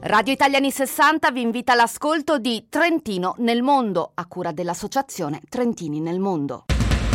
Radio Italiani 60 vi invita all'ascolto di Trentino nel mondo, a cura dell'associazione Trentini nel mondo.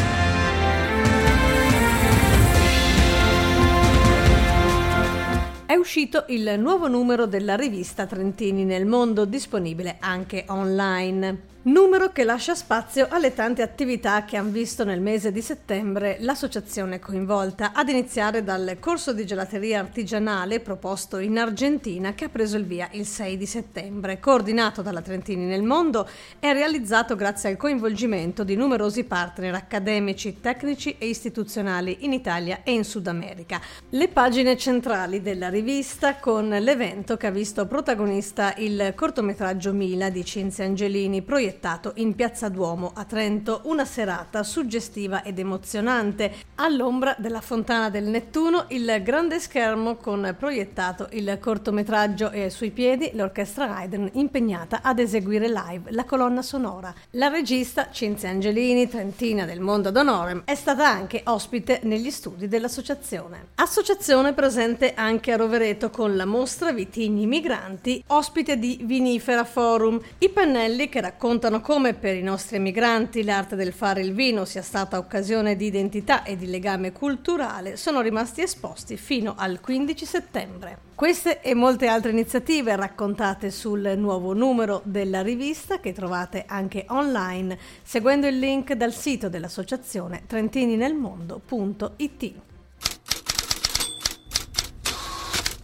È uscito il nuovo numero della rivista Trentini nel mondo, disponibile anche online. Numero che lascia spazio alle tante attività che hanno visto nel mese di settembre l'associazione coinvolta, ad iniziare dal corso di gelateria artigianale proposto in Argentina, che ha preso il via il 6 di settembre, coordinato dalla Trentini nel mondo e realizzato grazie al coinvolgimento di numerosi partner accademici, tecnici e istituzionali in Italia e in Sud America. Le pagine centrali della rivista, con l'evento che ha visto protagonista il cortometraggio Mila di Cinzia Angelini, proiettato in Piazza Duomo a Trento, una serata suggestiva ed emozionante. All'ombra della Fontana del Nettuno, il grande schermo con proiettato il cortometraggio e sui piedi l'orchestra Haydn impegnata ad eseguire live la colonna sonora. La regista Cinzia Angelini, trentina del mondo d'onore, è stata anche ospite negli studi dell'associazione. Associazione presente anche a Rovereto con la mostra Vitigni Migranti, ospite di Vinifera Forum. I pannelli che raccontano come per i nostri emigranti l'arte del fare il vino sia stata occasione di identità e di legame culturale sono rimasti esposti fino al 15 settembre. Queste e molte altre iniziative raccontate sul nuovo numero della rivista, che trovate anche online seguendo il link dal sito dell'associazione trentininelmondo.it.